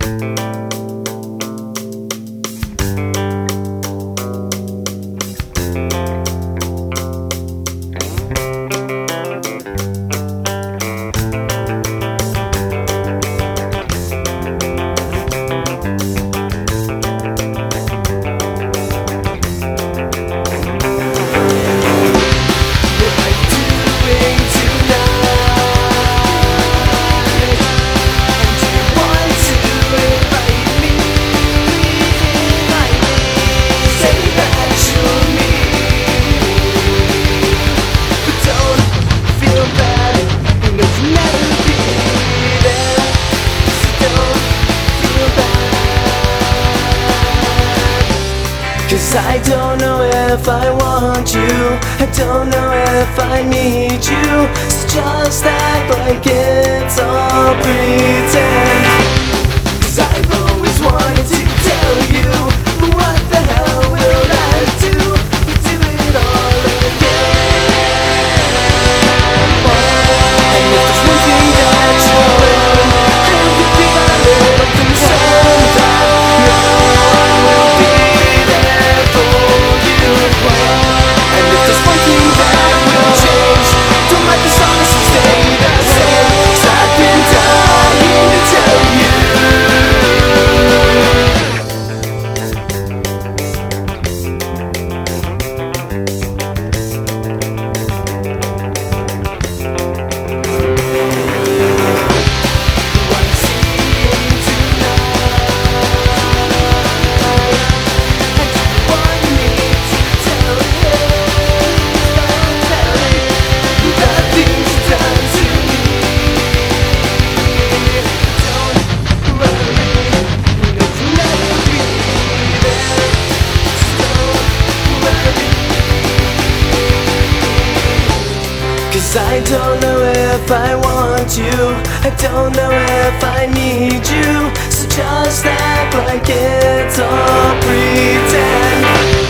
Cause I don't know if I want you, I don't know if I need you, so just act like it's all pretend. Cause I've always wanted to tell you, but what the hell will I do? Do it all again. And if there's one thing that you learn, I would be a little concerned that no one will be there for you. And if there's one thing that will change, don't let this honestly stay the same, 'cause I've been dying to tell you. Cause I don't know if I want you, I don't know if I need you, so just act like it's all pretend.